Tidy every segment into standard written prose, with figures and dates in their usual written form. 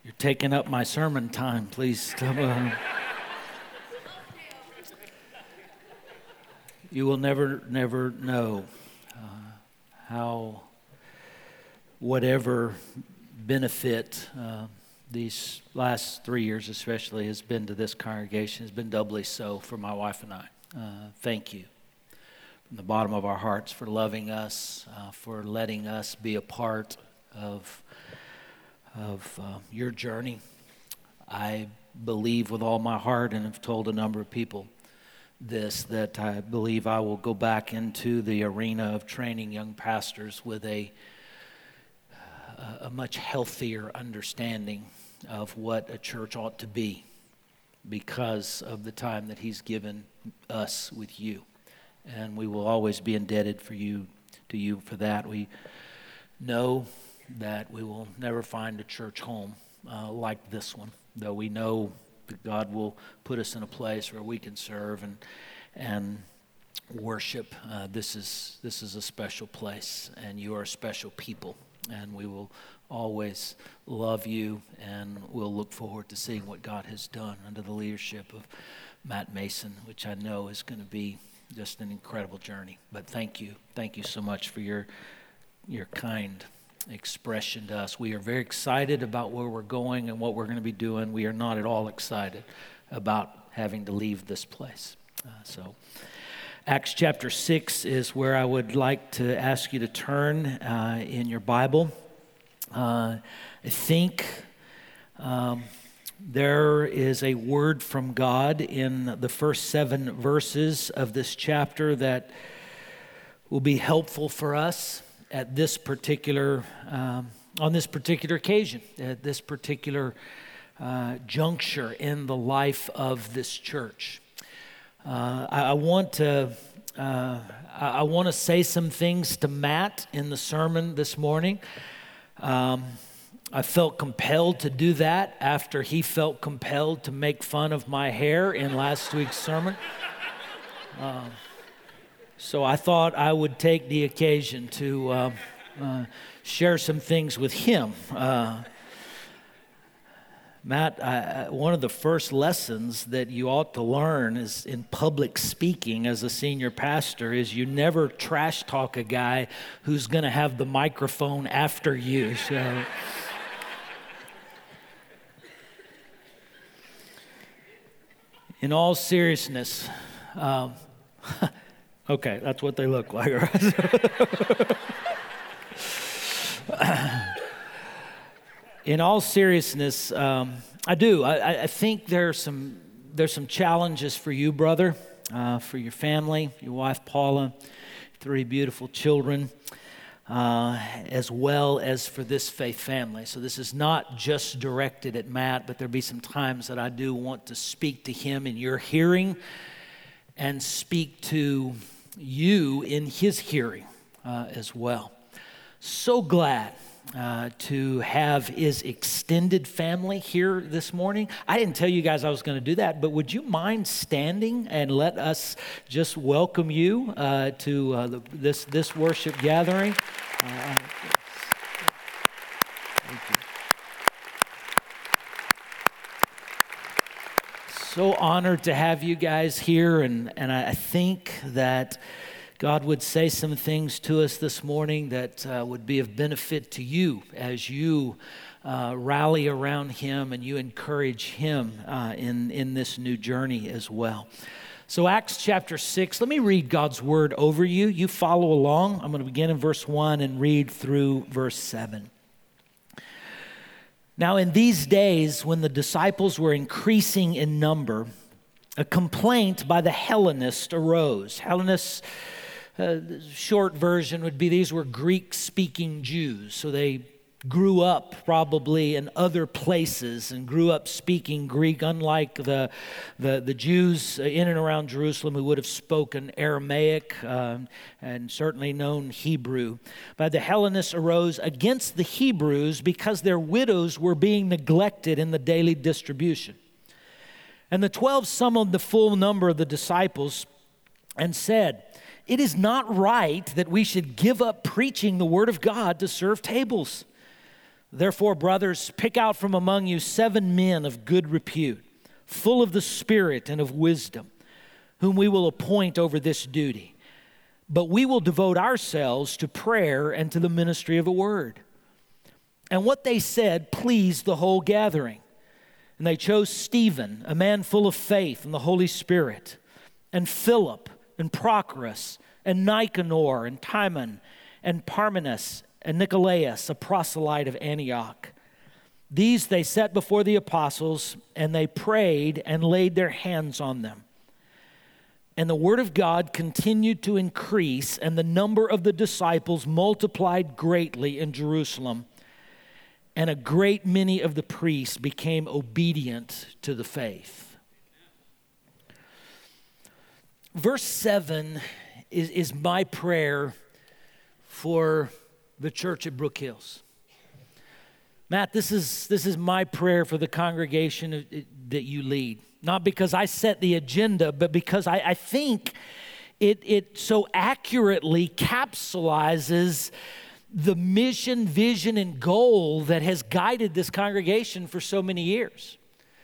You're taking up my sermon time. Please come on. You will never know how whatever benefit these last 3 years especially has been to this congregation has been doubly so for my wife and I. Thank you from the bottom of our hearts for loving us, for letting us be a part of your journey. I believe with all my heart, and have told a number of people this, that I believe I will go back into the arena of training young pastors with a much healthier understanding of what a church ought to be because of the time that He's given us with you. And we will always be indebted to you for that. We know that we will never find a church home like this one, though we know that God will put us in a place where we can serve and worship. This is a special place, and you are a special people, and we will always love you, and we'll look forward to seeing what God has done under the leadership of Matt Mason, which I know is going to be just an incredible journey. But thank you so much for your kind expression to us. We are very excited about where we're going and what we're going to be doing. We are not at all excited about having to leave this place. So Acts chapter 6 is where I would like to ask you to turn in your Bible. I think there is a word from God in the first 7 verses of this chapter that will be helpful for us at this particular, on this particular occasion, at this particular juncture in the life of this church. I want to say some things to Matt in the sermon this morning. I felt compelled to do that after he felt compelled to make fun of my hair in last week's sermon. So I thought I would take the occasion to share some things with him. Matt, one of the first lessons that you ought to learn is in public speaking as a senior pastor is you never trash talk a guy who's going to have the microphone after you. So, in all seriousness, okay, that's what they look like, right? In all seriousness, I think there's some challenges for you, brother, for your family, your wife Paula, 3 beautiful children, as well as for this faith family. So this is not just directed at Matt, but there'll be some times that I do want to speak to him in your hearing and speak to you in his hearing as well. So glad to have his extended family here this morning. I didn't tell you guys I was going to do that, but would you mind standing and let us just welcome you to this worship gathering? Thank you. So honored to have you guys here, and I think that God would say some things to us this morning that would be of benefit to you as you rally around Him and you encourage Him in this new journey as well. So Acts chapter 6, let me read God's word over you. You follow along. I'm going to begin in verse 1 and read through verse 7. Now in these days when the disciples were increasing in number, a complaint by the Hellenists arose. Hellenists, short version would be these were Greek-speaking Jews. So they grew up probably in other places and grew up speaking Greek, unlike the Jews in and around Jerusalem who would have spoken Aramaic and certainly known Hebrew. But the Hellenists arose against the Hebrews because their widows were being neglected in the daily distribution. And the 12 summoned the full number of the disciples and said, "It is not right that we should give up preaching the word of God to serve tables." Therefore, brothers, pick out from among you 7 men of good repute, full of the Spirit and of wisdom, whom we will appoint over this duty. But we will devote ourselves to prayer and to the ministry of the word." And what they said pleased the whole gathering. And they chose Stephen, a man full of faith and the Holy Spirit, and Philip, and Prochorus, and Nicanor, and Timon, and Parmenas, and Nicolaus, a proselyte of Antioch. These they set before the apostles, and they prayed and laid their hands on them. And the word of God continued to increase, and the number of the disciples multiplied greatly in Jerusalem. And a great many of the priests became obedient to the faith. Verse 7 is my prayer for the church at Brook Hills. Matt, this is my prayer for the congregation that you lead. Not because I set the agenda, but because I think it so accurately capsulizes the mission, vision, and goal that has guided this congregation for so many years.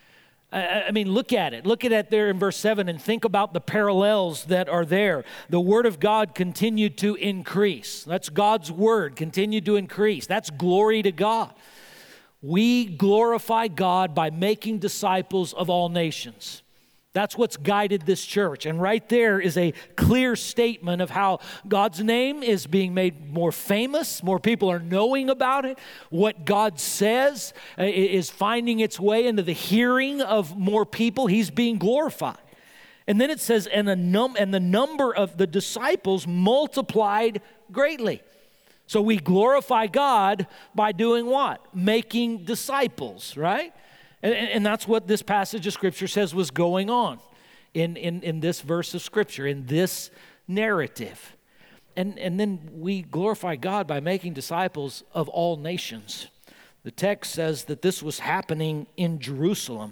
I mean, look at it. Look at it there in verse 7 and think about the parallels that are there. The word of God continued to increase. That's God's word, continued to increase. That's glory to God. We glorify God by making disciples of all nations. That's what's guided this church. And right there is a clear statement of how God's name is being made more famous. More people are knowing about it. What God says is finding its way into the hearing of more people. He's being glorified. And then it says, and the number of the disciples multiplied greatly. So we glorify God by doing what? Making disciples, right? And that's what this passage of Scripture says was going on in this verse of Scripture, in this narrative. And then we glorify God by making disciples of all nations. The text says that this was happening in Jerusalem.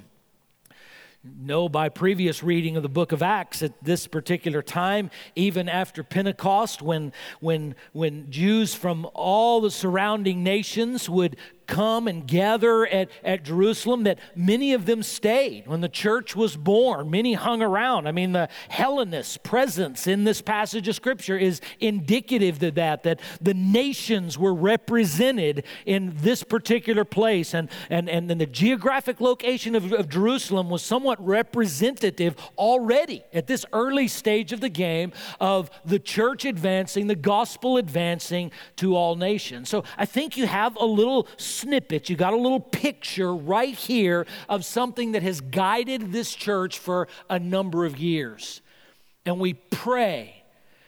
Know by previous reading of the book of Acts at this particular time, even after Pentecost, when Jews from all the surrounding nations would come and gather at Jerusalem, that many of them stayed. When the church was born, many hung around. I mean, the Hellenist presence in this passage of Scripture is indicative of that the nations were represented in this particular place. And the geographic location of Jerusalem was somewhat representative already at this early stage of the game of the church advancing, the gospel advancing to all nations. So I think you have a little snippet, you got a little picture right here of something that has guided this church for a number of years. And we pray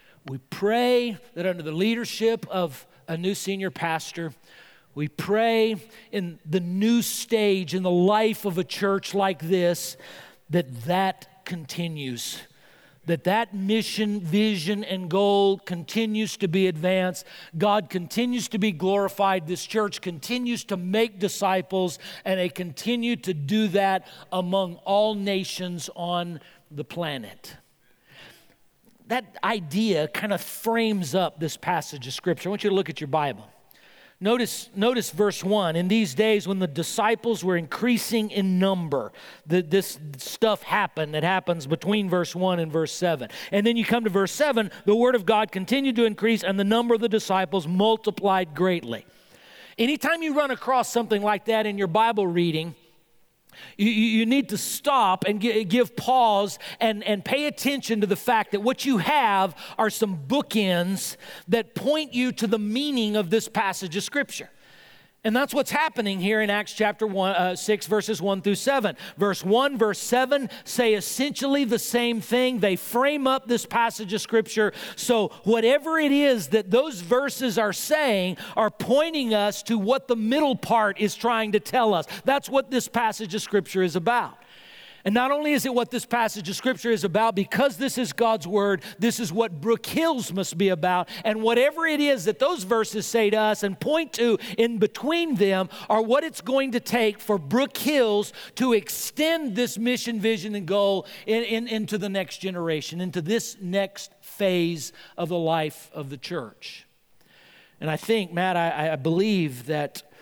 that under the leadership of a new senior pastor, we pray in the new stage in the life of a church like this, that continues. That mission, vision, and goal continues to be advanced. God continues to be glorified. This church continues to make disciples, and they continue to do that among all nations on the planet. That idea kind of frames up this passage of Scripture. I want you to look at your Bible. Notice verse 1. In these days when the disciples were increasing in number, this stuff happened that happens between verse 1 and verse 7. And then you come to verse 7, the word of God continued to increase and the number of the disciples multiplied greatly. Anytime you run across something like that in your Bible reading, you need to stop and give pause and pay attention to the fact that what you have are some bookends that point you to the meaning of this passage of Scripture. And that's what's happening here in Acts chapter 6, verses 1 through 7. Verse 1, verse 7 say essentially the same thing. They frame up this passage of Scripture. So whatever it is that those verses are saying are pointing us to what the middle part is trying to tell us. That's what this passage of Scripture is about. And not only is it what this passage of Scripture is about, because this is God's Word, this is what Brook Hills must be about. And whatever it is that those verses say to us and point to in between them are what it's going to take for Brook Hills to extend this mission, vision, and goal into the next generation, into this next phase of the life of the church. And I think, Matt, I believe that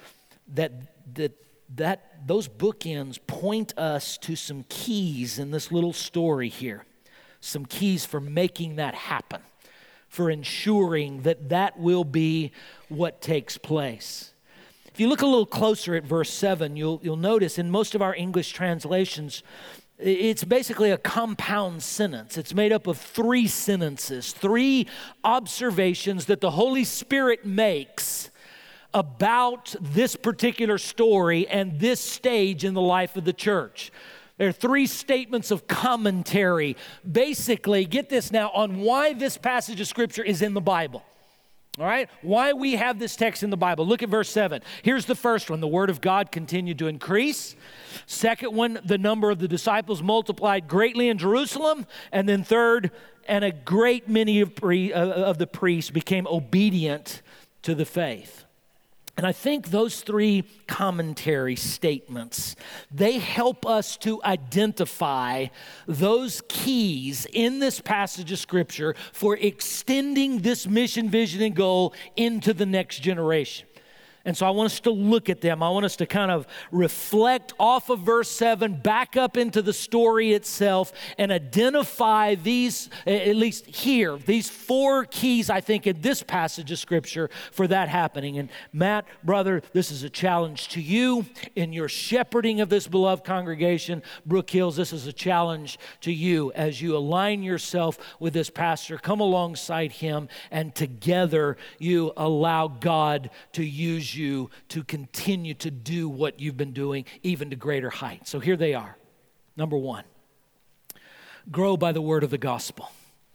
those bookends point us to some keys in this little story here. Some keys for making that happen, for ensuring that that will be what takes place. If you look a little closer at verse 7, you'll notice in most of our English translations, it's basically a compound sentence. It's made up of 3 sentences, 3 observations that the Holy Spirit makes about this particular story and this stage in the life of the church. There are 3 statements of commentary, basically, get this now, on why this passage of Scripture is in the Bible. All right? Why we have this text in the Bible. Look at verse 7. Here's the first one. The Word of God continued to increase. Second one, the number of the disciples multiplied greatly in Jerusalem. And then third, and a great many of the priests became obedient to the faith. And I think those 3 commentary statements, they help us to identify those keys in this passage of Scripture for extending this mission, vision, and goal into the next generation. And so I want us to look at them. I want us to kind of reflect off of verse 7, back up into the story itself, and identify these, at least here, these 4 keys, I think, in this passage of Scripture for that happening. And Matt, brother, this is a challenge to you in your shepherding of this beloved congregation. Brook Hills, this is a challenge to you as you align yourself with this pastor. Come alongside him, and together you allow God to use you to continue to do what you've been doing, even to greater heights. So here they are. Number 1, grow by the word of the gospel.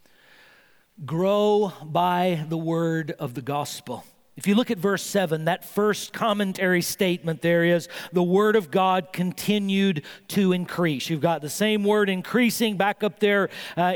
Grow by the word of the gospel. If you look at verse 7, that first commentary statement there is, the word of God continued to increase. You've got the same word increasing back up there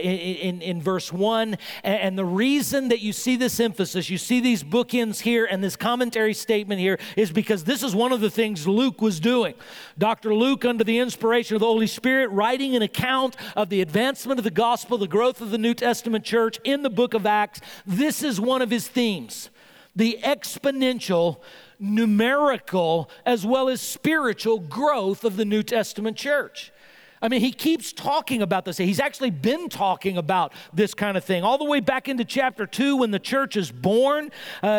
in verse 1. And the reason that you see this emphasis, you see these bookends here and this commentary statement here, is because this is one of the things Luke was doing. Dr. Luke, under the inspiration of the Holy Spirit, writing an account of the advancement of the gospel, the growth of the New Testament church in the book of Acts. This is one of his themes. The exponential, numerical, as well as spiritual growth of the New Testament church. I mean, he keeps talking about this. He's actually been talking about this kind of thing all the way back into chapter 2 when the church is born.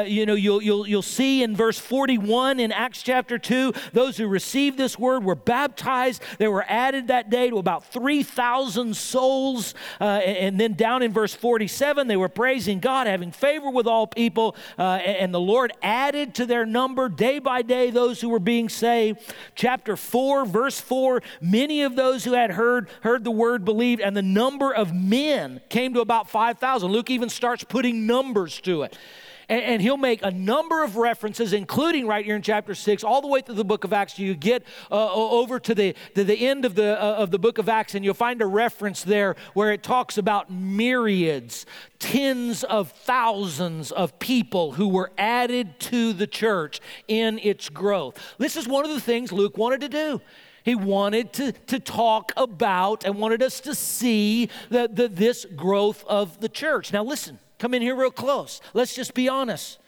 You'll see in verse 41 in Acts chapter 2, those who received this word were baptized. They were added that day to about 3,000 souls. And then down in verse 47, they were praising God, having favor with all people. And the Lord added to their number day by day those who were being saved. Chapter 4, verse 4, many of those who had heard the word believed, and the number of men came to about 5,000. Luke even starts putting numbers to it. And he'll make a number of references, including right here in chapter 6, all the way through the book of Acts. You get over to the end of the book of Acts, and you'll find a reference there where it talks about myriads, tens of thousands of people who were added to the church in its growth. This is one of the things Luke wanted to do. He wanted to talk about and wanted us to see this growth of the church. Now listen, come in here real close. Let's just be honest.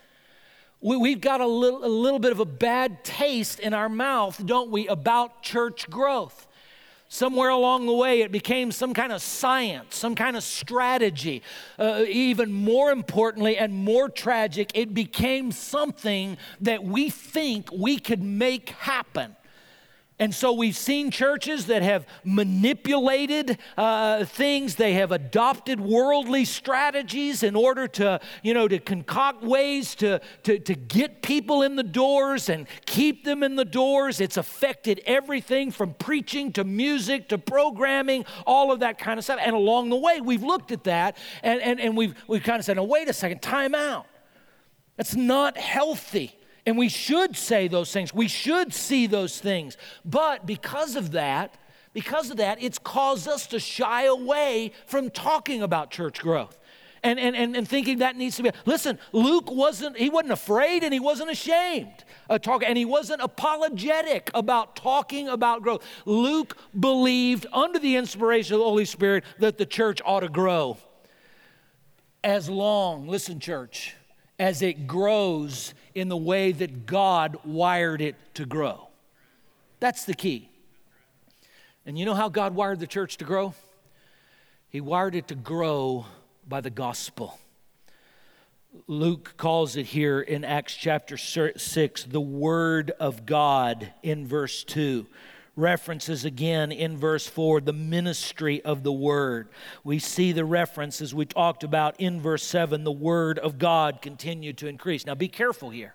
We've got a little bit of a bad taste in our mouth, don't we, about church growth. Somewhere along the way, it became some kind of science, some kind of strategy. Even more importantly and more tragic, it became something that we think we could make happen. And so we've seen churches that have manipulated things. They have adopted worldly strategies in order to concoct ways to get people in the doors and keep them in the doors. It's affected everything from preaching to music to programming, all of that kind of stuff. And along the way, we've looked at that and we've kind of said, no, wait a second, time out. That's not healthy. And we should say those things. We should see those things. But because of that, it's caused us to shy away from talking about church growth. And thinking that needs to be. Listen, Luke wasn't afraid and he wasn't ashamed of talking, and he wasn't apologetic about talking about growth. Luke believed, under the inspiration of the Holy Spirit, that the church ought to grow. Listen, church, as it grows in the way that God wired it to grow. That's the key. And you know how God wired the church to grow? He wired it to grow by the gospel. Luke calls it here in Acts chapter 6, the Word of God in verse 2. References again in verse 4, the ministry of the Word. We see the references we talked about in verse 7, the Word of God continued to increase. Now be careful here.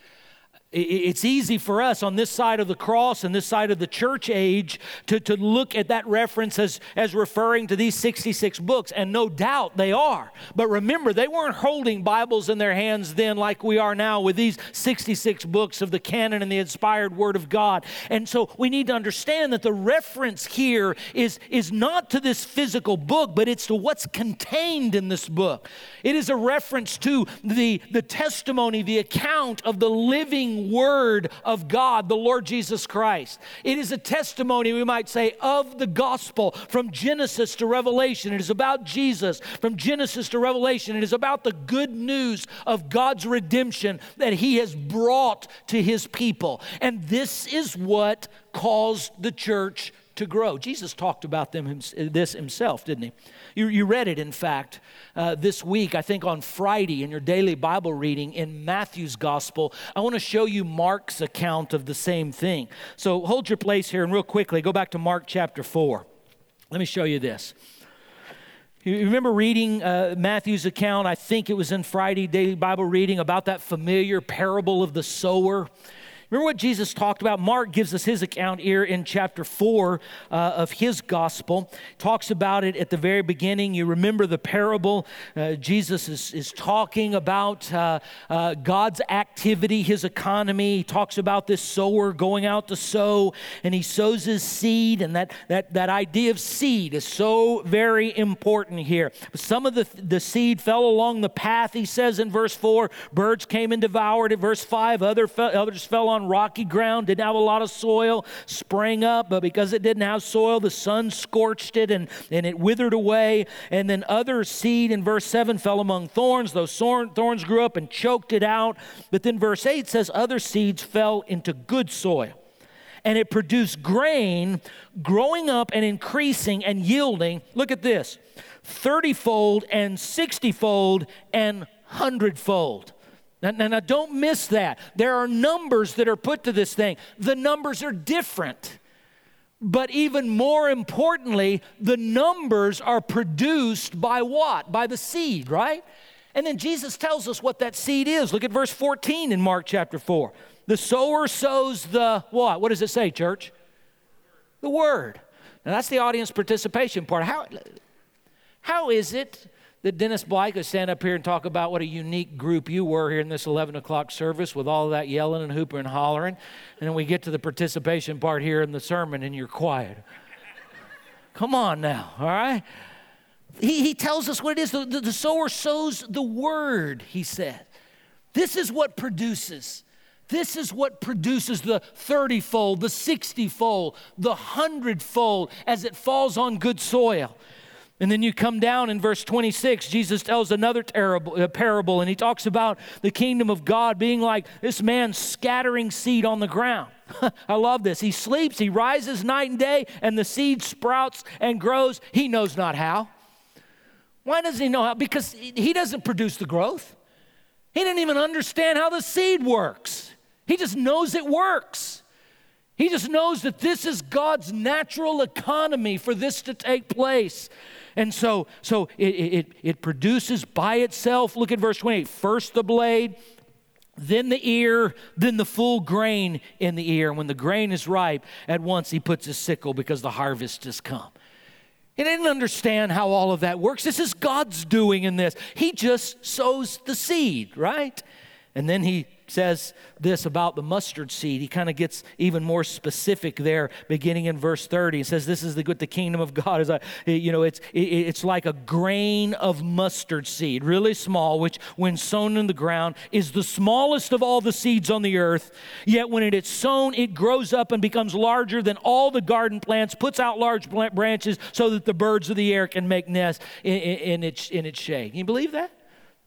It's easy for us on this side of the cross and this side of the church age to look at that reference as referring to these 66 books, and no doubt they are. But remember, they weren't holding Bibles in their hands then like we are now with these 66 books of the canon and the inspired Word of God. And so we need to understand that the reference here is not to this physical book, but it's to what's contained in this book. It is a reference to the testimony, the account of the living Word of God, the Lord Jesus Christ. It is a testimony, we might say, of the gospel from Genesis to Revelation. It is about Jesus from Genesis to Revelation. It is about the good news of God's redemption that He has brought to His people. And this is what caused the church to grow. Jesus talked about this Himself, didn't He? You read it, in fact, this week, I think on Friday in your daily Bible reading in Matthew's gospel. I want to show you Mark's account of the same thing. So hold your place here and real quickly, go back to Mark chapter 4. Let me show you this. You remember reading Matthew's account? I think it was in Friday daily Bible reading about that familiar parable of the sower. Remember what Jesus talked about? Mark gives us his account here in chapter 4 of his gospel. Talks about it at the very beginning. You remember the parable. Jesus is talking about God's activity, His economy. He talks about this sower going out to sow, and he sows his seed, and that idea of seed is so very important here. Some of the seed fell along the path, he says in verse 4. Birds came and devoured it. Verse 5, others fell on rocky ground, didn't have a lot of soil, sprang up, but because it didn't have soil, the sun scorched it and it withered away. And then other seed in verse 7 fell among thorns. Those thorns grew up and choked it out. But then verse 8 says other seeds fell into good soil, and it produced grain, growing up and increasing and yielding, look at this, 30-fold and 60-fold and 100-fold. Now, don't miss that. There are numbers that are put to this thing. The numbers are different. But even more importantly, the numbers are produced by what? By the seed, right? And then Jesus tells us what that seed is. Look at verse 14 in Mark chapter 4. The sower sows the what? What does it say, church? The Word. Now, that's the audience participation part. How is it that Dennis Blake would stand up here and talk about what a unique group you were here in this 11 o'clock service with all of that yelling and hooping and hollering, and then we get to the participation part here in the sermon and you're quiet? Come on now, all right? He tells us what it is. The sower sows the Word, he said. This is what produces. This is what produces the 30-fold, the 60-fold, the 100-fold as it falls on good soil. And then you come down in verse 26, Jesus tells another parable, and he talks about the kingdom of God being like this man scattering seed on the ground. I love this. He sleeps, he rises night and day, and the seed sprouts and grows. He knows not how. Why doesn't he know how? Because he doesn't produce the growth. He didn't even understand how the seed works. He just knows it works. He just knows that this is God's natural economy for this to take place. And so it produces by itself. Look at verse 28. First the blade, then the ear, then the full grain in the ear. And when the grain is ripe, at once he puts his sickle because the harvest has come. He didn't understand how all of that works. This is God's doing in this. He just sows the seed, right? And then he says this about the mustard seed. He kind of gets even more specific there, beginning in verse 30. He says, "This is the kingdom of God is, it's like a grain of mustard seed, really small, which when sown in the ground is the smallest of all the seeds on the earth. Yet when it is sown, it grows up and becomes larger than all the garden plants, puts out large branches so that the birds of the air can make nests in its shade." Can you believe that?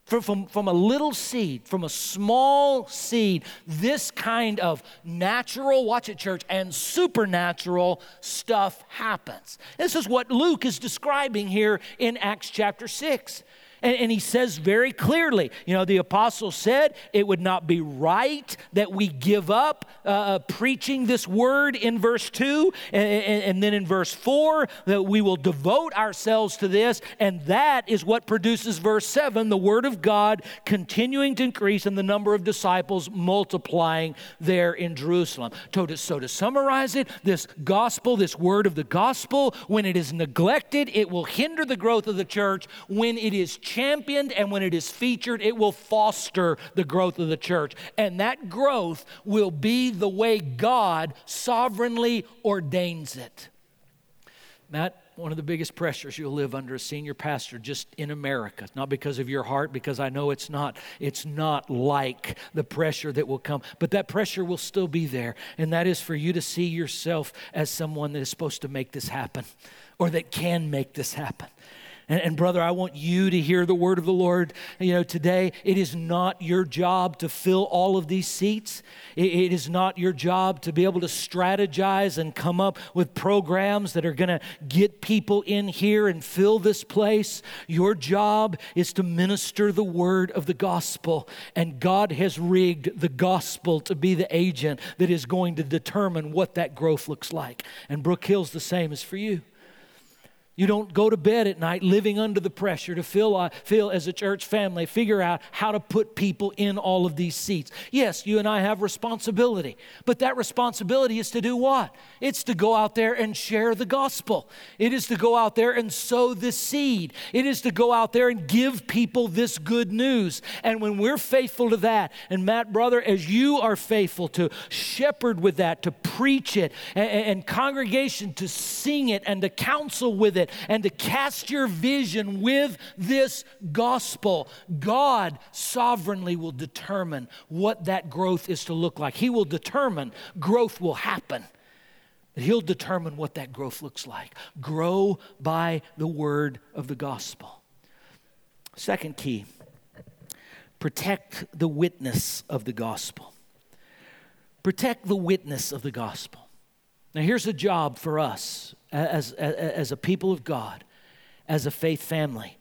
From a little seed, from a small seed, this kind of natural, watch it church, and supernatural stuff happens. This is what Luke is describing here in Acts chapter 6. And he says very clearly, the apostle said it would not be right that we give up preaching this word in verse 2. And then in verse 4, that we will devote ourselves to this. And that is what produces verse 7, the word of God continuing to increase and the number of disciples multiplying there in Jerusalem. So to summarize it, this gospel, this word of the gospel, when it is neglected, it will hinder the growth of the church. When it is championed and when it is featured, it will foster the growth of the church. And that growth will be the way God sovereignly ordains it. Matt, one of the biggest pressures you'll live under as senior pastor just in America, not because of your heart, because I know it's not like the pressure that will come, but that pressure will still be there. And that is for you to see yourself as someone that is supposed to make this happen or that can make this happen. And brother, I want you to hear the word of the Lord, today. It is not your job to fill all of these seats. It is not your job to be able to strategize and come up with programs that are going to get people in here and fill this place. Your job is to minister the word of the gospel. And God has rigged the gospel to be the agent that is going to determine what that growth looks like. And Brook Hill's the same as for you. You don't go to bed at night living under the pressure to feel as a church family, figure out how to put people in all of these seats. Yes, you and I have responsibility, but that responsibility is to do what? It's to go out there and share the gospel. It is to go out there and sow this seed. It is to go out there and give people this good news. And when we're faithful to that, and Matt, brother, as you are faithful to shepherd with that, to preach it, and congregation to sing it and to counsel with it, and to cast your vision with this gospel, God sovereignly will determine what that growth is to look like. He will determine growth will happen. But He'll determine what that growth looks like. Grow by the word of the gospel. Second key, protect the witness of the gospel. Protect the witness of the gospel. Now here's a job for us as a people of God, as a faith family.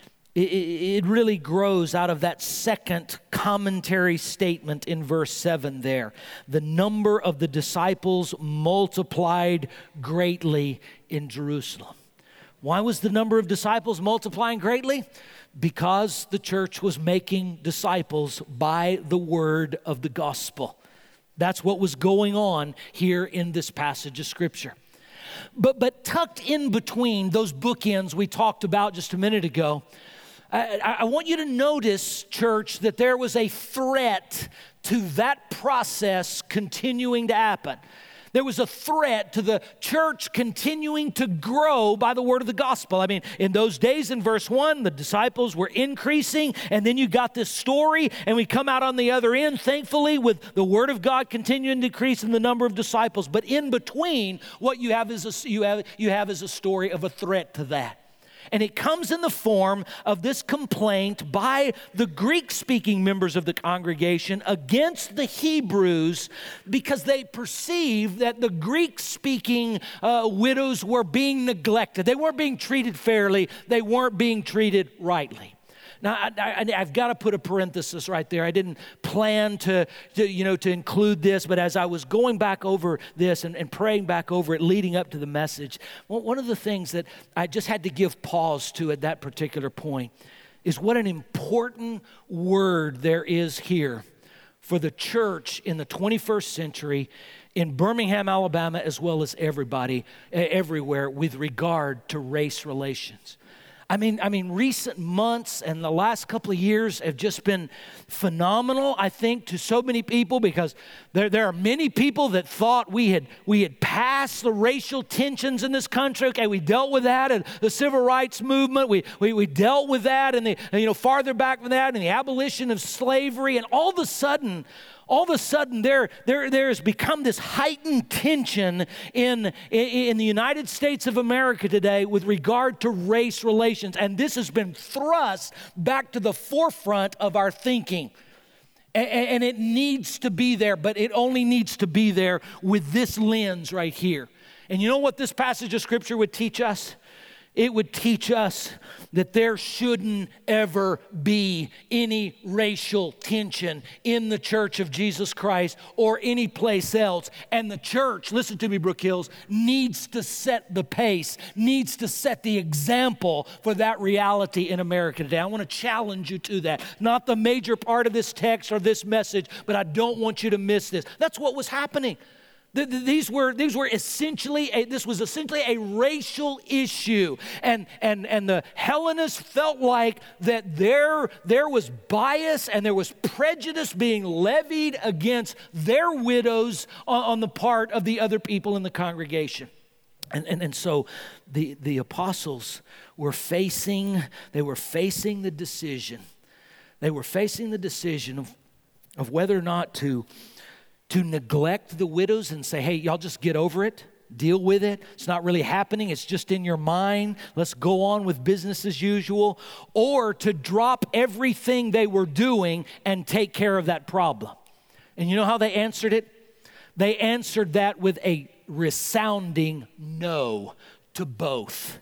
It really grows out of that second commentary statement in verse 7 there. The number of the disciples multiplied greatly in Jerusalem. Why was the number of disciples multiplying greatly? Because the church was making disciples by the word of the gospel. That's what was going on here in this passage of Scripture. But tucked in between those bookends we talked about just a minute ago, I want you to notice, church, that there was a threat to that process continuing to happen. There was a threat to the church continuing to grow by the word of the gospel. I mean, in those days in verse 1, the disciples were increasing, and then you got this story, and we come out on the other end, thankfully, with the word of God continuing to increase in the number of disciples. But in between, what you have is a story of a threat to that. And it comes in the form of this complaint by the Greek-speaking members of the congregation against the Hebrews because they perceived that the Greek-speaking widows were being neglected. They weren't being treated fairly. They weren't being treated rightly. Now, I've got to put a parenthesis right there. I didn't plan to include this, but as I was going back over this and praying back over it leading up to the message, one of the things that I just had to give pause to at that particular point is what an important word there is here for the church in the 21st century in Birmingham, Alabama, as well as everywhere with regard to race relations. I mean, recent months and the last couple of years have just been phenomenal, I think, to so many people because there are many people that thought we had passed the racial tensions in this country. Okay, we dealt with that and the civil rights movement. We dealt with that and farther back from that and the abolition of slavery. And all of a sudden, all of a sudden there has become this heightened tension in the United States of America today with regard to race relations. And this has been thrust back to the forefront of our thinking. And it needs to be there, but it only needs to be there with this lens right here. And you know what this passage of Scripture would teach us? It would teach us that there shouldn't ever be any racial tension in the church of Jesus Christ or any place else. And the church, listen to me, Brook Hills, needs to set the pace, needs to set the example for that reality in America today. I want to challenge you to that. Not the major part of this text or this message, but I don't want you to miss this. That's what was happening. This was essentially a racial issue, and the Hellenists felt like that there was bias and there was prejudice being levied against their widows on the part of the other people in the congregation. And so the apostles were facing the decision. They were facing the decision of whether or not to neglect the widows and say, hey, y'all just get over it, deal with it. It's not really happening. It's just in your mind. Let's go on with business as usual. Or to drop everything they were doing and take care of that problem. And you know how they answered it? They answered that with a resounding no to both.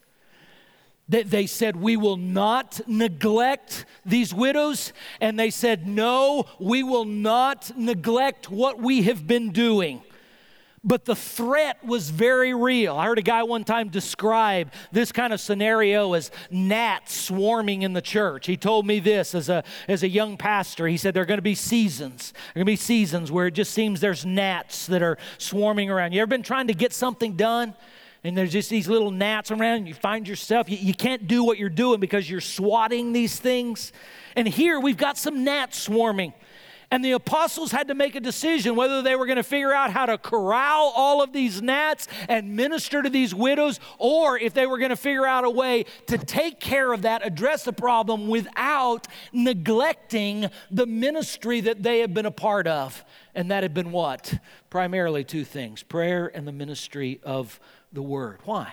They said, we will not neglect these widows. And they said, no, we will not neglect what we have been doing. But the threat was very real. I heard a guy one time describe this kind of scenario as gnats swarming in the church. He told me this as a young pastor. He said there are going to be seasons. There are going to be seasons where it just seems there's gnats that are swarming around. You ever been trying to get something done? And there's just these little gnats around, and you find yourself, you can't do what you're doing because you're swatting these things. And here we've got some gnats swarming. And the apostles had to make a decision whether they were going to figure out how to corral all of these gnats and minister to these widows, or if they were going to figure out a way to take care of that, address the problem without neglecting the ministry that they had been a part of. And that had been what? Primarily two things: prayer and the ministry of the word. Why?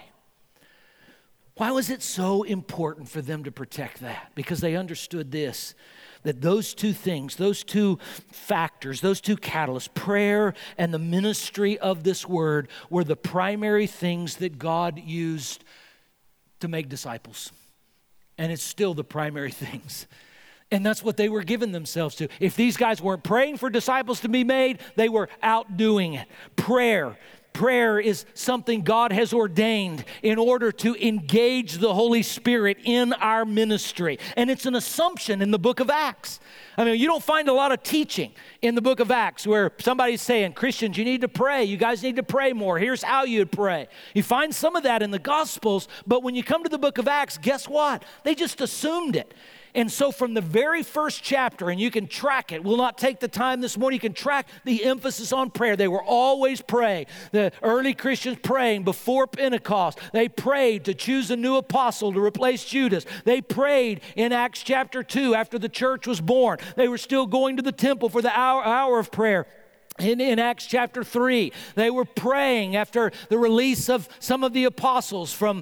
Why was it so important for them to protect that? Because they understood this, that those two things, those two factors, those two catalysts, prayer and the ministry of this word, were the primary things that God used to make disciples. And it's still the primary things. And that's what they were giving themselves to. If these guys weren't praying for disciples to be made, they were outdoing it. Prayer is something God has ordained in order to engage the Holy Spirit in our ministry. And it's an assumption in the book of Acts. I mean, you don't find a lot of teaching in the book of Acts where somebody's saying, Christians, you need to pray. You guys need to pray more. Here's how you pray. You find some of that in the Gospels, but when you come to the book of Acts, guess what? They just assumed it. And so from the very first chapter, and you can track it, we'll not take the time this morning, you can track the emphasis on prayer. They were always praying. The early Christians praying before Pentecost. They prayed to choose a new apostle to replace Judas. They prayed in Acts chapter 2 after the church was born. They were still going to the temple for the hour of prayer. In Acts chapter 3, they were praying after the release of some of the apostles from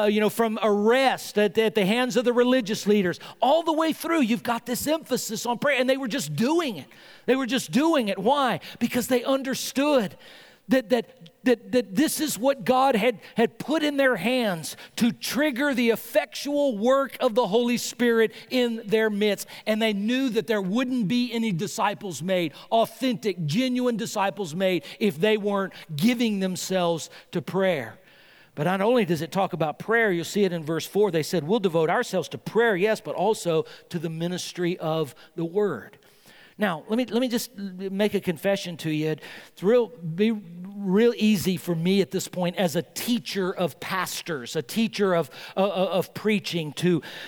arrest at the hands of the religious leaders. All the way through, you've got this emphasis on prayer, and they were just doing it. They were just doing it. Why? Because they understood that this is what God had put in their hands to trigger the effectual work of the Holy Spirit in their midst. And they knew that there wouldn't be any disciples made, authentic, genuine disciples made, if they weren't giving themselves to prayer. But not only does it talk about prayer, you'll see it in verse 4. They said, we'll devote ourselves to prayer, yes, but also to the ministry of the word. Now, let me just make a confession to you. It's real easy for me at this point as a teacher of pastors, a teacher of preaching, to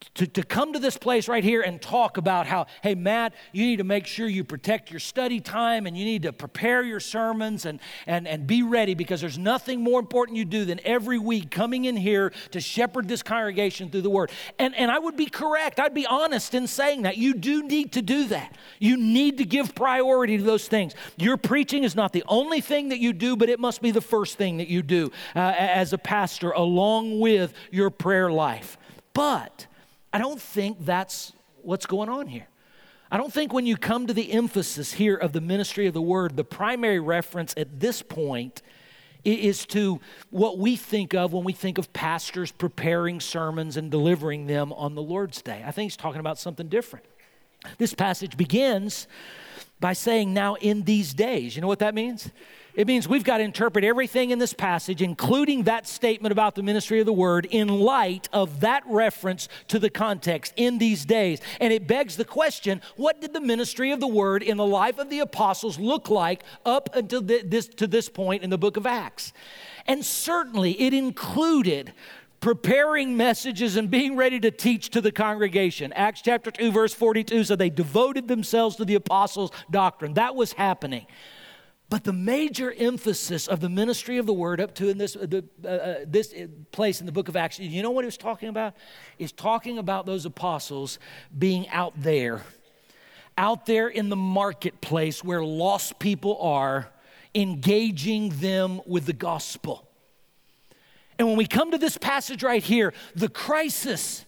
to come to this place right here and talk about how, hey, Matt, you need to make sure you protect your study time and you need to prepare your sermons and be ready, because there's nothing more important you do than every week coming in here to shepherd this congregation through the Word. And I would be correct. I'd be honest in saying that. You do need to do that. You need to give priority to those things. Your preaching is not the only thing that you do, but it must be the first thing that you do as a pastor, along with your prayer life. But I don't think that's what's going on here. I don't think when you come to the emphasis here of the ministry of the Word, the primary reference at this point is to what we think of when we think of pastors preparing sermons and delivering them on the Lord's Day. I think he's talking about something different. This passage begins by saying, now in these days. You know what that means? It means we've got to interpret everything in this passage, including that statement about the ministry of the Word, in light of that reference to the context, in these days. And it begs the question, what did the ministry of the Word in the life of the apostles look like up until this point in the book of Acts? And certainly it included preparing messages and being ready to teach to the congregation. Acts chapter 2, verse 42, so they devoted themselves to the apostles' doctrine. That was happening. But the major emphasis of the ministry of the Word up to in this place in the book of Acts, you know what he was talking about? He's talking about those apostles being out there in the marketplace where lost people are, engaging them with the gospel. And when we come to this passage right here, the crisis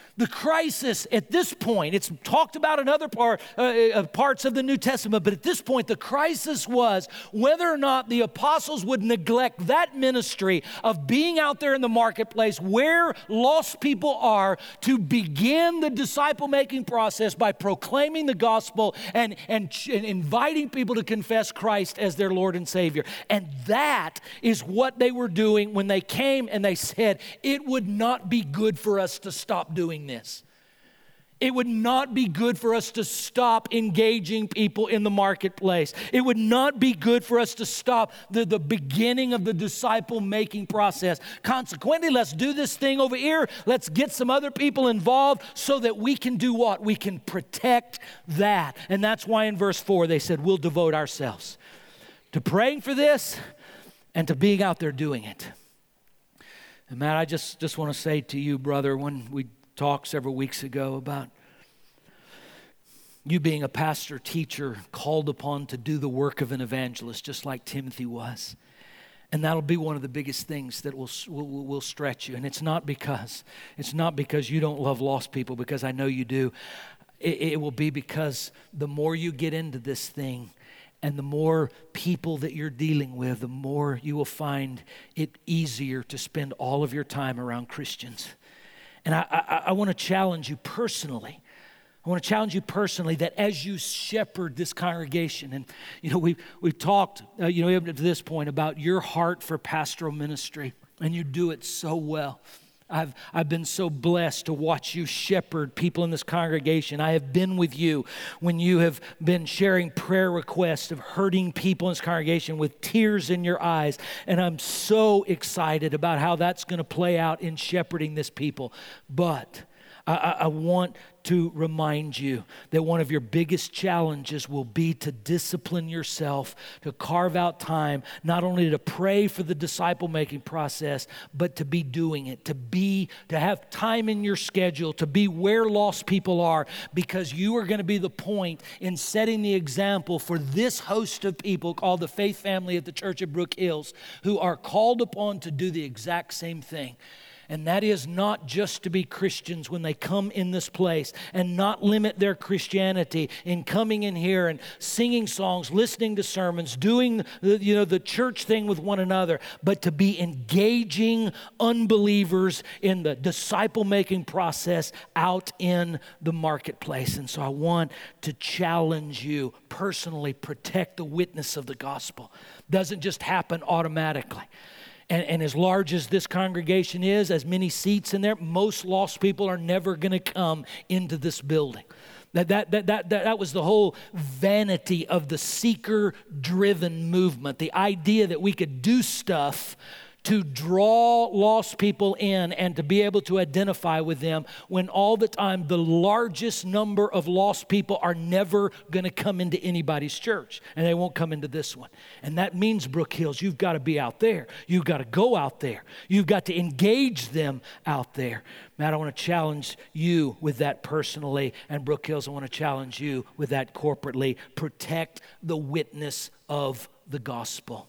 at this point, it's talked about in other parts of the New Testament, but at this point, the crisis was whether or not the apostles would neglect that ministry of being out there in the marketplace where lost people are to begin the disciple-making process by proclaiming the gospel and inviting people to confess Christ as their Lord and Savior. And that is what they were doing when they came and they said, it would not be good for us to stop doing this. It would not be good for us to stop engaging people in the marketplace. It would not be good for us to stop the beginning of the disciple-making process. Consequently, let's do this thing over here. Let's get some other people involved so that we can do what? We can protect that. And that's why in verse 4 they said, we'll devote ourselves to praying for this and to being out there doing it. And Matt, I just want to say to you, brother, when we talked several weeks ago about you being a pastor, teacher, called upon to do the work of an evangelist, just like Timothy was. And that'll be one of the biggest things that will stretch you. And it's not because you don't love lost people, because I know you do. It will be because the more you get into this thing, and the more people that you're dealing with, the more you will find it easier to spend all of your time around Christians. And I want to challenge you personally. That as you shepherd this congregation, and we've talked up to this point about your heart for pastoral ministry, and you do it so well. I've been so blessed to watch you shepherd people in this congregation. I have been with you when you have been sharing prayer requests of hurting people in this congregation with tears in your eyes. And I'm so excited about how that's going to play out in shepherding this people. But I want to remind you that one of your biggest challenges will be to discipline yourself, to carve out time, not only to pray for the disciple-making process, but to be doing it, to have time in your schedule, to be where lost people are, because you are going to be the point in setting the example for this host of people called the Faith Family at the Church of Brook Hills, who are called upon to do the exact same thing. And that is not just to be Christians when they come in this place, and not limit their Christianity in coming in here and singing songs, listening to sermons, doing the church thing with one another, but to be engaging unbelievers in the disciple-making process out in the marketplace. And so I want to challenge you personally, protect the witness of the gospel. Doesn't just happen automatically. And as large as this congregation is, as many seats in there, most lost people are never going to come into this building. That was the whole vanity of the seeker-driven movement. The idea that we could do stuff to draw lost people in and to be able to identify with them when all the time the largest number of lost people are never going to come into anybody's church, and they won't come into this one. And that means, Brook Hills, you've got to be out there. You've got to go out there. You've got to engage them out there. Matt, I want to challenge you with that personally, and Brook Hills, I want to challenge you with that corporately. Protect the witness of the gospel.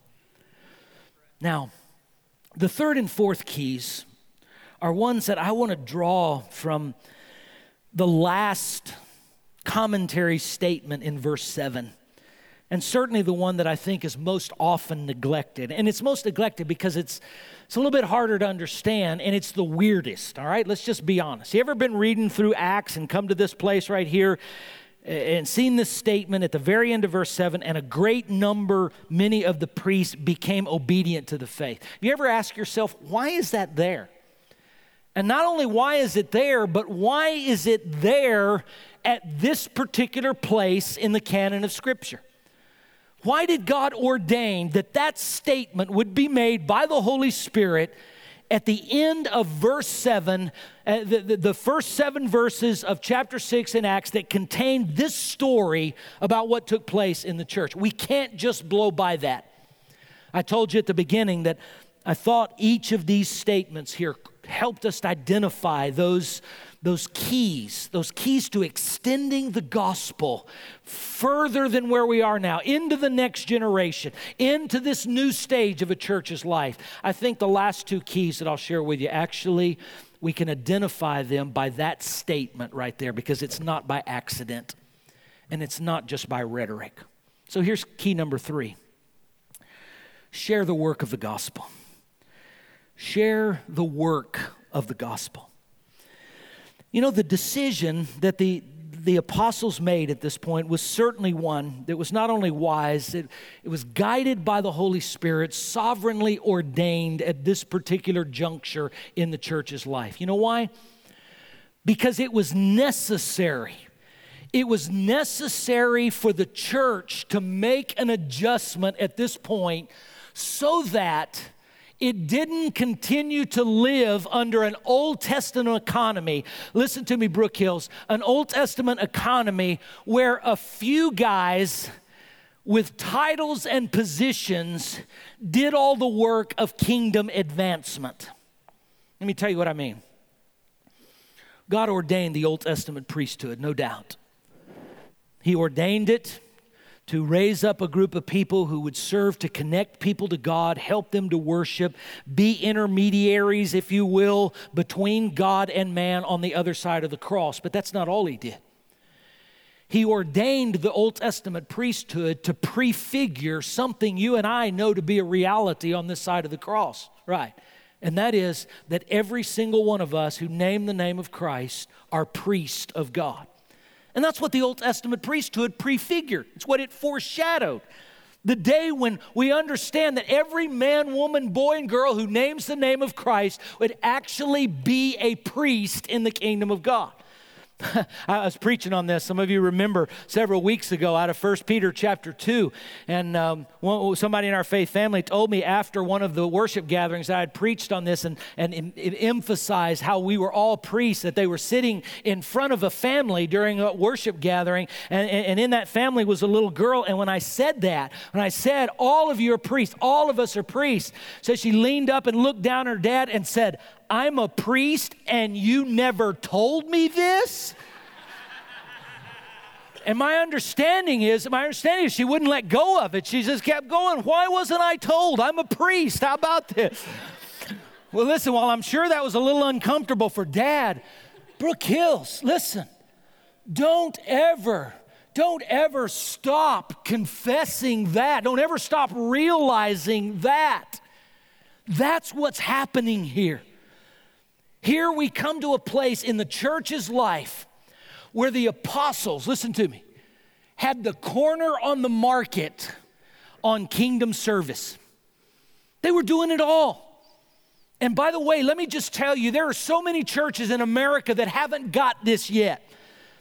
Now, the third and fourth keys are ones that I want to draw from the last commentary statement in verse 7. And certainly the one that I think is most often neglected. And it's most neglected because it's a little bit harder to understand, and it's the weirdest, all right? Let's just be honest. You ever been reading through Acts and come to this place right here and seen this statement at the very end of verse 7, and a great number, many of the priests became obedient to the faith? You ever ask yourself, why is that there? And not only why is it there, but why is it there at this particular place in the canon of Scripture? Why did God ordain that statement would be made by the Holy Spirit at the end of verse 7, the first 7 verses of chapter 6 in Acts that contain this story about what took place in the church? We can't just blow by that. I told you at the beginning that I thought each of these statements here helped us to identify those keys to extending the gospel further than where we are now, into the next generation, into this new stage of a church's life. I think the last 2 keys that I'll share with you, actually, we can identify them by that statement right there, because it's not by accident, and it's not just by rhetoric. So here's key number 3. Share the work of the gospel. Share the work of the gospel. You know, the decision that the apostles made at this point was certainly one that was not only wise, it was guided by the Holy Spirit, sovereignly ordained at this particular juncture in the church's life. You know why? Because it was necessary. It was necessary for the church to make an adjustment at this point so that it didn't continue to live under an Old Testament economy. Listen to me, Brook Hills. An Old Testament economy where a few guys with titles and positions did all the work of kingdom advancement. Let me tell you what I mean. God ordained the Old Testament priesthood, no doubt. He ordained it to raise up a group of people who would serve to connect people to God, help them to worship, be intermediaries, if you will, between God and man on the other side of the cross. But that's not all he did. He ordained the Old Testament priesthood to prefigure something you and I know to be a reality on this side of the cross, right? And that is that every single one of us who name the name of Christ are priests of God. And that's what the Old Testament priesthood prefigured. It's what it foreshadowed. The day when we understand that every man, woman, boy, and girl who names the name of Christ would actually be a priest in the kingdom of God. I was preaching on this. Some of you remember several weeks ago out of 1 Peter chapter 2. And somebody in our faith family told me after one of the worship gatherings that I had preached on this and emphasized how we were all priests, that they were sitting in front of a family during a worship gathering. And in that family was a little girl. And when I said all of you are priests, all of us are priests, so she leaned up and looked down at her dad and said, "I'm a priest and you never told me this?" And my understanding is she wouldn't let go of it. She just kept going. Why wasn't I told? I'm a priest. How about this? Well, listen, while I'm sure that was a little uncomfortable for Dad, Brook Hills, listen, don't ever stop confessing that. Don't ever stop realizing that. That's what's happening here. Here we come to a place in the church's life where the apostles, listen to me, had the corner on the market on kingdom service. They were doing it all. And by the way, let me just tell you, there are so many churches in America that haven't got this yet.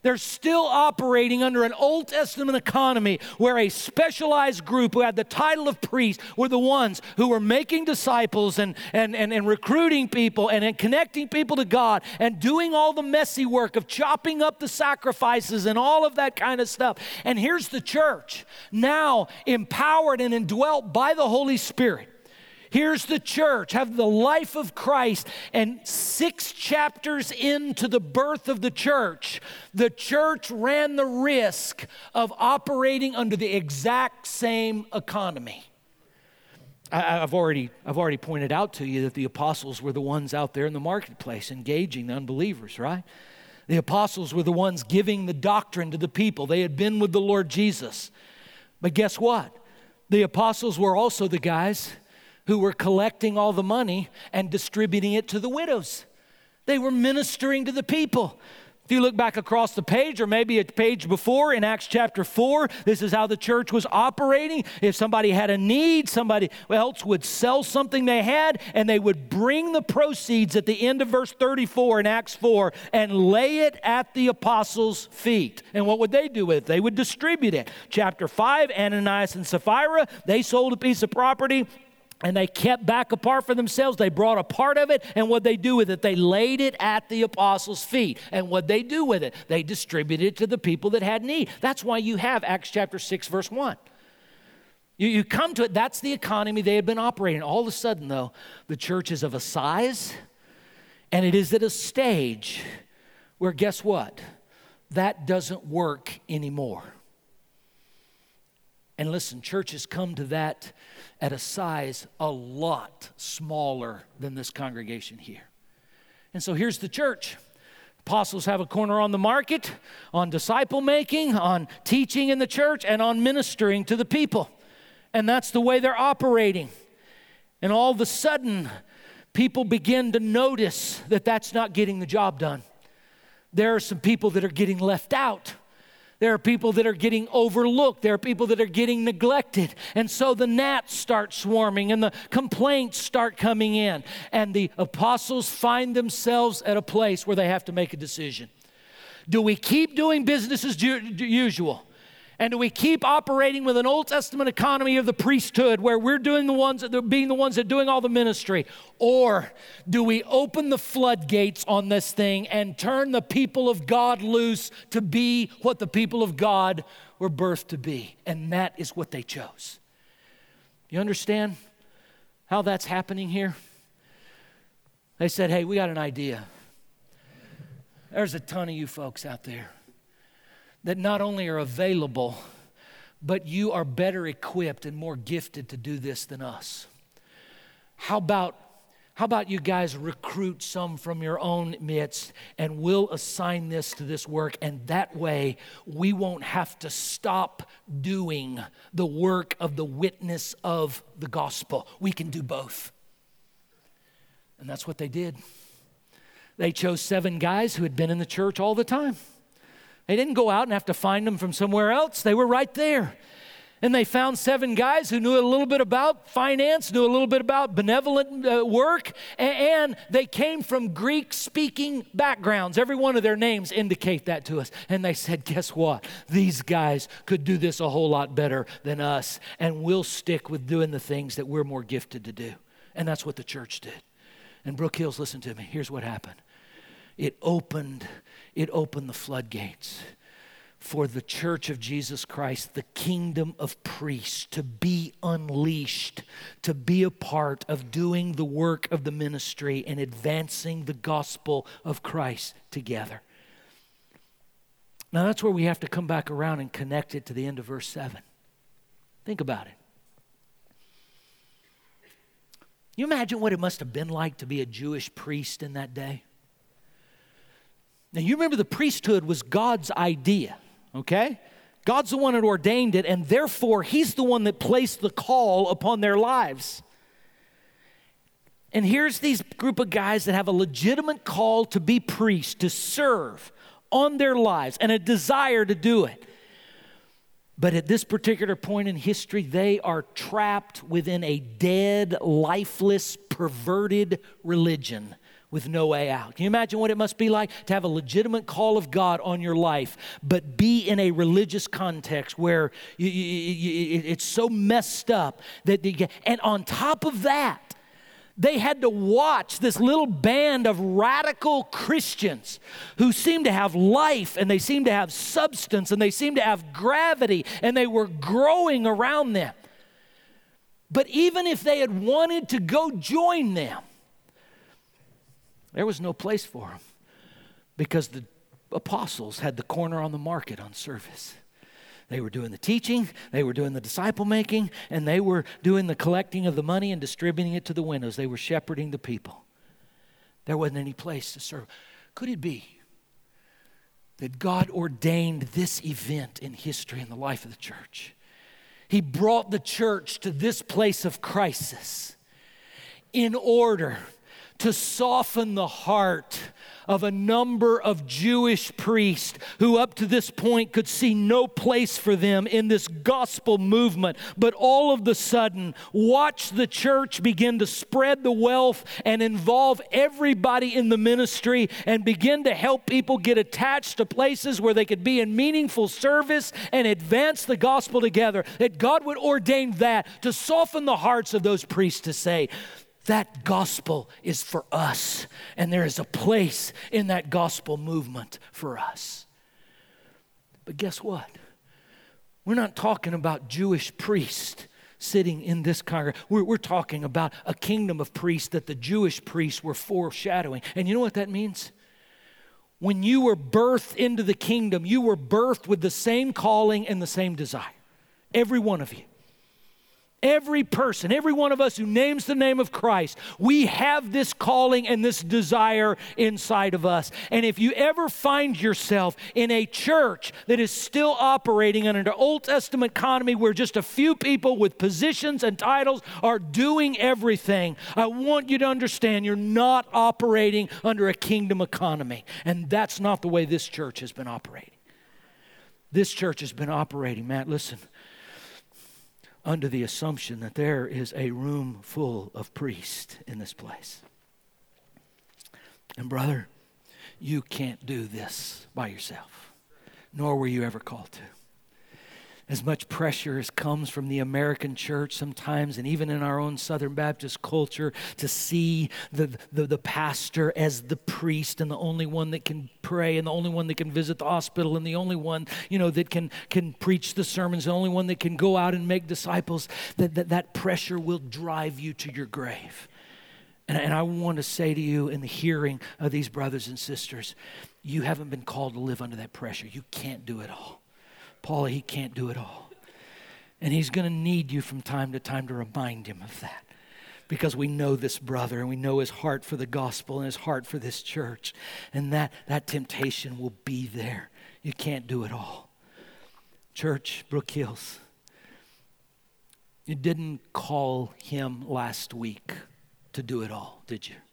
They're still operating under an Old Testament economy where a specialized group who had the title of priest were the ones who were making disciples and recruiting people and connecting people to God and doing all the messy work of chopping up the sacrifices and all of that kind of stuff. And here's the church, now empowered and indwelt by the Holy Spirit. Here's the church, have the life of Christ, and 6 chapters into the birth of the church ran the risk of operating under the exact same economy. I've already pointed out to you that the apostles were the ones out there in the marketplace engaging the unbelievers, right? The apostles were the ones giving the doctrine to the people. They had been with the Lord Jesus. But guess what? The apostles were also the guys who were collecting all the money and distributing it to the widows. They were ministering to the people. If you look back across the page, or maybe a page before in Acts chapter 4, this is how the church was operating. If somebody had a need, somebody else would sell something they had, and they would bring the proceeds at the end of verse 34 in Acts 4 and lay it at the apostles' feet. And what would they do with it? They would distribute it. Chapter 5, Ananias and Sapphira, they sold a piece of property, and they kept back a part for themselves. They brought a part of it, and what'd they do with it? They laid it at the apostles' feet. And what'd they do with it? They distributed it to the people that had need. That's why you have Acts chapter 6, verse 1. You come to it, that's the economy they had been operating. All of a sudden, though, the church is of a size, and it is at a stage where, guess what? That doesn't work anymore. And listen, churches come to that at a size a lot smaller than this congregation here. And so here's the church. Apostles have a corner on the market, on disciple making, on teaching in the church, and on ministering to the people. And that's the way they're operating. And all of a sudden, people begin to notice that that's not getting the job done. There are some people that are getting left out. There are people that are getting overlooked. There are people that are getting neglected. And so the gnats start swarming and the complaints start coming in. And the apostles find themselves at a place where they have to make a decision. Do we keep doing business as usual? And do we keep operating with an Old Testament economy of the priesthood where we're being the ones that are doing all the ministry? Or do we open the floodgates on this thing and turn the people of God loose to be what the people of God were birthed to be? And that is what they chose. You understand how that's happening here? They said, hey, we got an idea. There's a ton of you folks out there that not only are available, but you are better equipped and more gifted to do this than us. How about you guys recruit some from your own midst, and we'll assign this to this work, and that way we won't have to stop doing the work of the witness of the gospel. We can do both. And that's what they did. They chose 7 guys who had been in the church all the time. They didn't go out and have to find them from somewhere else. They were right there. And they found 7 guys who knew a little bit about finance, knew a little bit about benevolent work, and they came from Greek-speaking backgrounds. Every one of their names indicate that to us. And they said, guess what? These guys could do this a whole lot better than us, and we'll stick with doing the things that we're more gifted to do. And that's what the church did. And Brook Hills, listen to me. Here's what happened. It opened the floodgates for the church of Jesus Christ, the kingdom of priests, to be unleashed, to be a part of doing the work of the ministry and advancing the gospel of Christ together. Now that's where we have to come back around and connect it to the end of verse 7. Think about it. You imagine what it must have been like to be a Jewish priest in that day? Now, you remember the priesthood was God's idea, okay? God's the one that ordained it, and therefore, He's the one that placed the call upon their lives. And here's these group of guys that have a legitimate call to be priests, to serve on their lives, and a desire to do it. But at this particular point in history, they are trapped within a dead, lifeless, perverted religion with no way out. Can you imagine what it must be like to have a legitimate call of God on your life, but be in a religious context where it's so messed up that and on top of that, they had to watch this little band of radical Christians who seemed to have life and they seemed to have substance and they seemed to have gravity and they were growing around them. But even if they had wanted to go join them, there was no place for them because the apostles had the corner on the market on service. They were doing the teaching, they were doing the disciple making, and they were doing the collecting of the money and distributing it to the widows. They were shepherding the people. There wasn't any place to serve. Could it be that God ordained this event in history in the life of the church? He brought the church to this place of crisis in order to soften the heart of a number of Jewish priests who up to this point could see no place for them in this gospel movement. But all of the sudden, watch the church begin to spread the wealth and involve everybody in the ministry and begin to help people get attached to places where they could be in meaningful service and advance the gospel together. That God would ordain that to soften the hearts of those priests to say, that gospel is for us, and there is a place in that gospel movement for us. But guess what? We're not talking about Jewish priests sitting in this congregation. We're talking about a kingdom of priests that the Jewish priests were foreshadowing. And you know what that means? When you were birthed into the kingdom, you were birthed with the same calling and the same desire. Every one of you. Every person, every one of us who names the name of Christ, we have this calling and this desire inside of us. And if you ever find yourself in a church that is still operating under an Old Testament economy where just a few people with positions and titles are doing everything, I want you to understand you're not operating under a kingdom economy. And that's not the way this church has been operating. This church has been operating, Matt, listen, under the assumption that there is a room full of priests in this place. And brother, you can't do this by yourself, nor were you ever called to. As much pressure as comes from the American church sometimes, and even in our own Southern Baptist culture, to see the pastor as the priest and the only one that can pray and the only one that can visit the hospital and the only one, that can preach the sermons, the only one that can go out and make disciples, that pressure will drive you to your grave. And I want to say to you in the hearing of these brothers and sisters, you haven't been called to live under that pressure. You can't do it all. Paula, he can't do it all. And he's going to need you from time to time to remind him of that. Because we know this brother and we know his heart for the gospel and his heart for this church. And that temptation will be there. You can't do it all. Church, Brook Hills, you didn't call him last week to do it all, did you?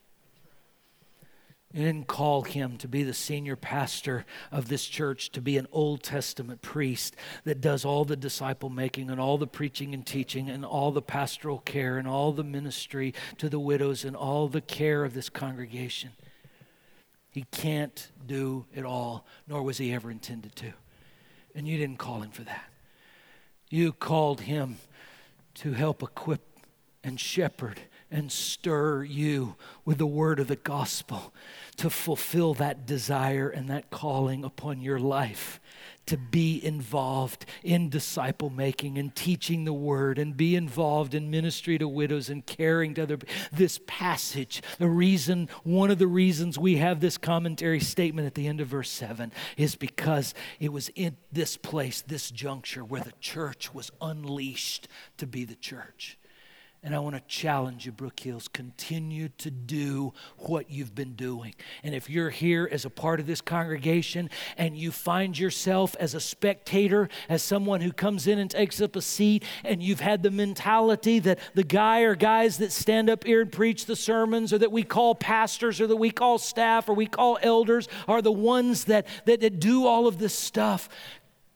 You didn't call him to be the senior pastor of this church, to be an Old Testament priest that does all the disciple making and all the preaching and teaching and all the pastoral care and all the ministry to the widows and all the care of this congregation. He can't do it all, nor was he ever intended to. And you didn't call him for that. You called him to help equip and shepherd and stir you with the word of the gospel to fulfill that desire and that calling upon your life, to be involved in disciple making and teaching the word and be involved in ministry to widows and caring to other people. This passage, one of the reasons we have this commentary statement at the end of verse 7 is because it was in this place, this juncture where the church was unleashed to be the church. And I want to challenge you, Brook Hills, continue to do what you've been doing. And if you're here as a part of this congregation and you find yourself as a spectator, as someone who comes in and takes up a seat, and you've had the mentality that the guy or guys that stand up here and preach the sermons, or that we call pastors, or that we call staff, or we call elders, are the ones that do all of this stuff,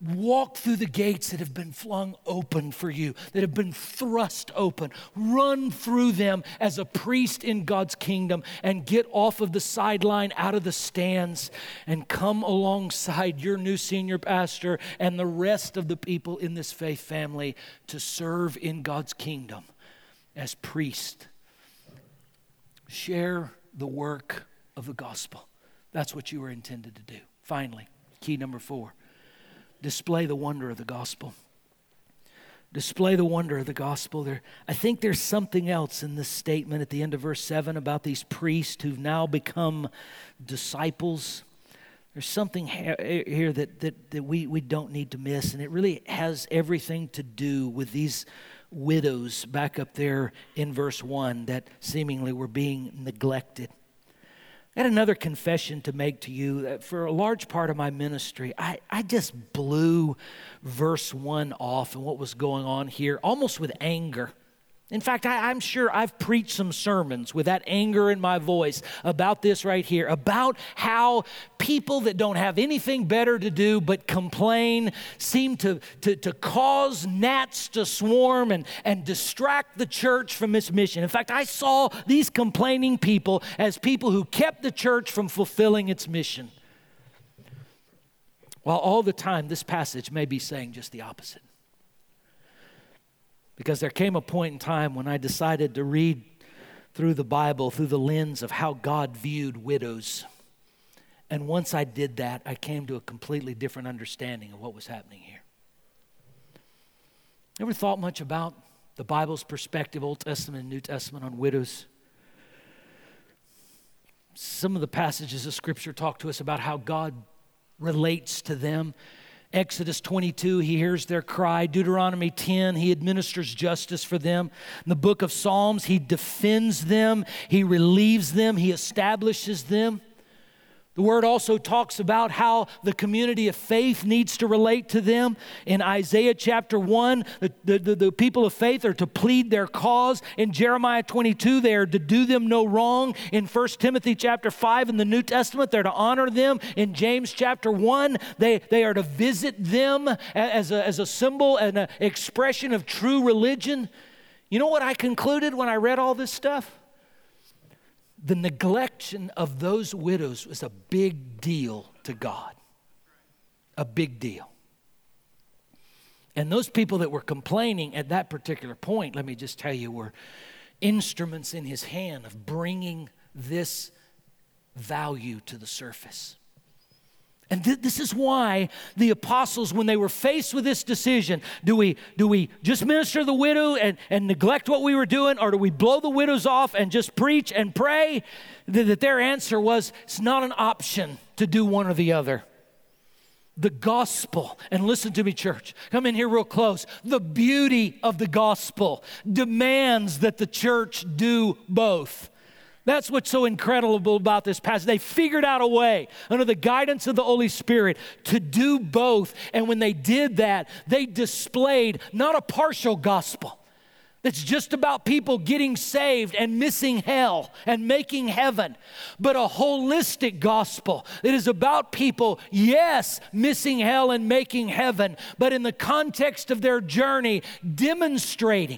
Walk through the gates that have been flung open for you, that have been thrust open. Run through them as a priest in God's kingdom and get off of the sideline, out of the stands, and come alongside your new senior pastor and the rest of the people in this faith family to serve in God's kingdom as priest. Share the work of the gospel. That's what you were intended to do. Finally, key number 4. Display the wonder of the gospel. Display the wonder of the gospel. I think there's something else in this statement at the end of verse 7 about these priests who've now become disciples. There's something here that we don't need to miss, and it really has everything to do with these widows back up there in verse 1 that seemingly were being neglected. I had another confession to make to you. That for a large part of my ministry, I just blew verse 1 off and what was going on here, almost with anger. In fact, I'm sure I've preached some sermons with that anger in my voice about this right here, about how people that don't have anything better to do but complain seem to cause gnats to swarm and distract the church from its mission. In fact, I saw these complaining people as people who kept the church from fulfilling its mission. While all the time, this passage may be saying just the opposite. Because there came a point in time when I decided to read through the Bible through the lens of how God viewed widows. And once I did that, I came to a completely different understanding of what was happening here. Ever thought much about the Bible's perspective, Old Testament and New Testament, on widows? Some of the passages of Scripture talk to us about how God relates to them. Exodus 22, he hears their cry. Deuteronomy 10, he administers justice for them. In the book of Psalms, he defends them, he relieves them, he establishes them. The word also talks about how the community of faith needs to relate to them. In Isaiah chapter 1, the people of faith are to plead their cause. In Jeremiah 22, they are to do them no wrong. In 1 Timothy chapter 5 in the New Testament, they're to honor them. In James chapter 1, they are to visit them as a symbol and an expression of true religion. You know what I concluded when I read all this stuff? The neglection of those widows was a big deal to God. A big deal. And those people that were complaining at that particular point, let me just tell you, were instruments in his hand of bringing this value to the surface. And this is why the apostles, when they were faced with this decision, do we just minister to the widow and neglect what we were doing, or do we blow the widows off and just preach and pray? That their answer was, it's not an option to do one or the other. The gospel, and listen to me, church, come in here real close. The beauty of the gospel demands that the church do both. That's what's so incredible about this passage. They figured out a way, under the guidance of the Holy Spirit, to do both. And when they did that, they displayed not a partial gospel that's just about people getting saved and missing hell and making heaven, but a holistic gospel that is about people, yes, missing hell and making heaven, but in the context of their journey, demonstrating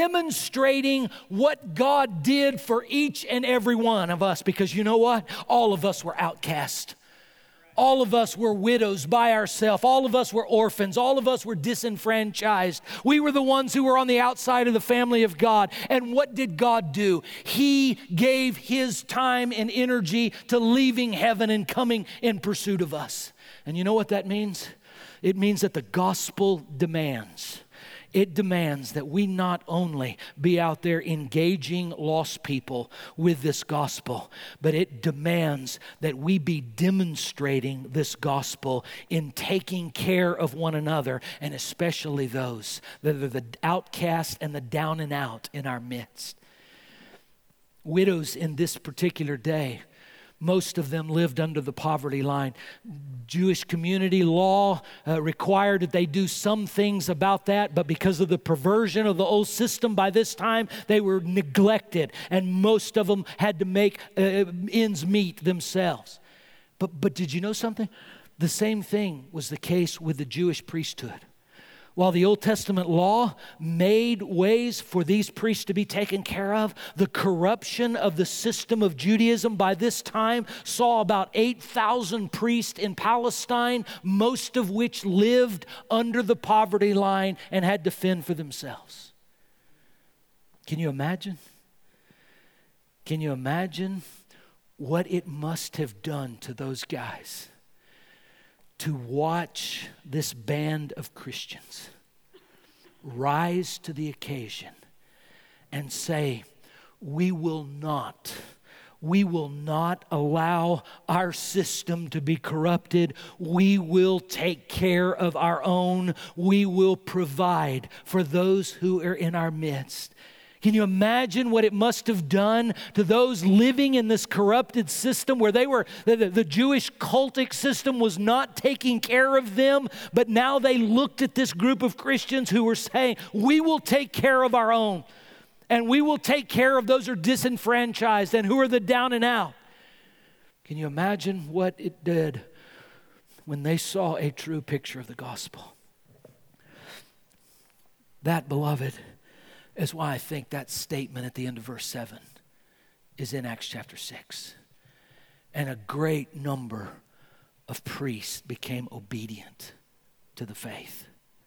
what God did for each and every one of us. Because you know what? All of us were outcast. All of us were widows by ourselves. All of us were orphans. All of us were disenfranchised. We were the ones who were on the outside of the family of God. And what did God do? He gave His time and energy to leaving heaven and coming in pursuit of us. And you know what that means? It means that the gospel demands. It demands that we not only be out there engaging lost people with this gospel, but it demands that we be demonstrating this gospel in taking care of one another, and especially those that are the outcast and the down and out in our midst. Widows in this particular day, most of them lived under the poverty line. Jewish community law required that they do some things about that, but because of the perversion of the old system by this time, they were neglected, and most of them had to make ends meet themselves. But did you know something? The same thing was the case with the Jewish priesthood. While the Old Testament law made ways for these priests to be taken care of, the corruption of the system of Judaism by this time saw about 8,000 priests in Palestine, most of which lived under the poverty line and had to fend for themselves. Can you imagine? Can you imagine what it must have done to those guys to watch this band of Christians rise to the occasion and say, we will not allow our system to be corrupted. We will take care of our own. We will provide for those who are in our midst. Can you imagine what it must have done to those living in this corrupted system where they were, the Jewish cultic system was not taking care of them, but now they looked at this group of Christians who were saying, we will take care of our own, and we will take care of those who are disenfranchised and who are the down and out. Can you imagine what it did when they saw a true picture of the gospel? That, beloved, is why I think that statement at the end of verse 7 is in Acts chapter 6. And a great number of priests became obedient to the faith.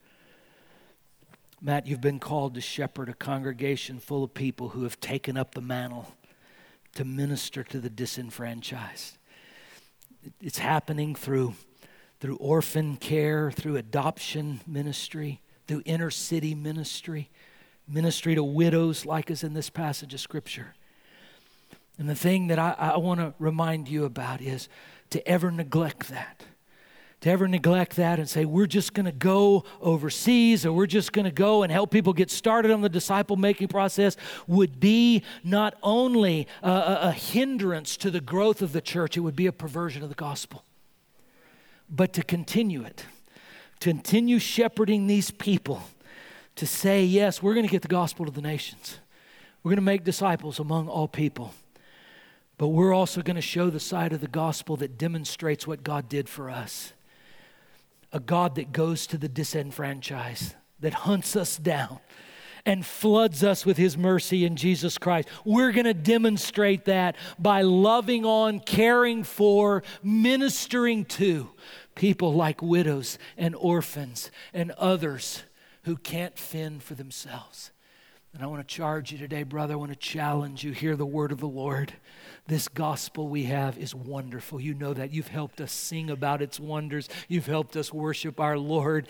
Matt, you've been called to shepherd a congregation full of people who have taken up the mantle to minister to the disenfranchised. It's happening through orphan care, through adoption ministry, through inner city ministry to widows like is in this passage of Scripture. And the thing that I want to remind you about is to ever neglect that. To ever neglect that and say, we're just going to go overseas, or we're just going to go and help people get started on the disciple-making process, would be not only a hindrance to the growth of the church, it would be a perversion of the gospel. But to continue it, to continue shepherding these people, to say, yes, we're going to get the gospel to the nations. We're going to make disciples among all people. But we're also going to show the side of the gospel that demonstrates what God did for us. A God that goes to the disenfranchised, that hunts us down and floods us with His mercy in Jesus Christ. We're going to demonstrate that by loving on, caring for, ministering to people like widows and orphans and others who can't fend for themselves. And I want to charge you today, brother. I want to challenge you. Hear the word of the Lord. This gospel we have is wonderful. You know that. You've helped us sing about its wonders. You've helped us worship our Lord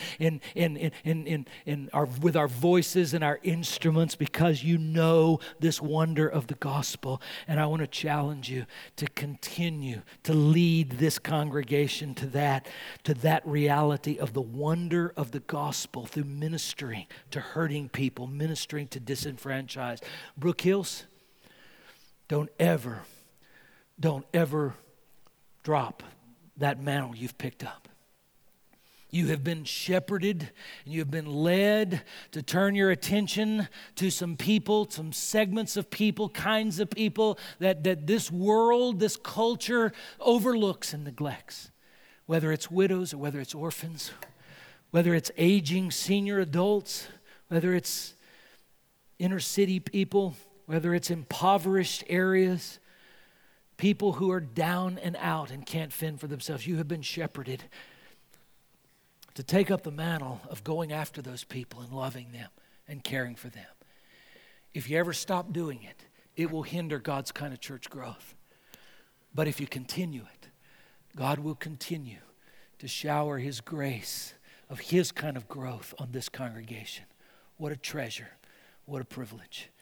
with our voices and our instruments, because you know this wonder of the gospel. And I want to challenge you to continue to lead this congregation to that reality of the wonder of the gospel through ministering to hurting people, ministering to disenfranchised. Brook Hills, don't ever drop that mantle you've picked up. You have been shepherded and you have been led to turn your attention to some people, some segments of people, kinds of people that this world, this culture overlooks and neglects. Whether it's widows or whether it's orphans, whether it's aging senior adults, whether it's inner city people, whether it's impoverished areas, people who are down and out and can't fend for themselves. You have been shepherded to take up the mantle of going after those people and loving them and caring for them. If you ever stop doing it, it will hinder God's kind of church growth. But if you continue it, God will continue to shower His grace of His kind of growth on this congregation. What a treasure. What a privilege.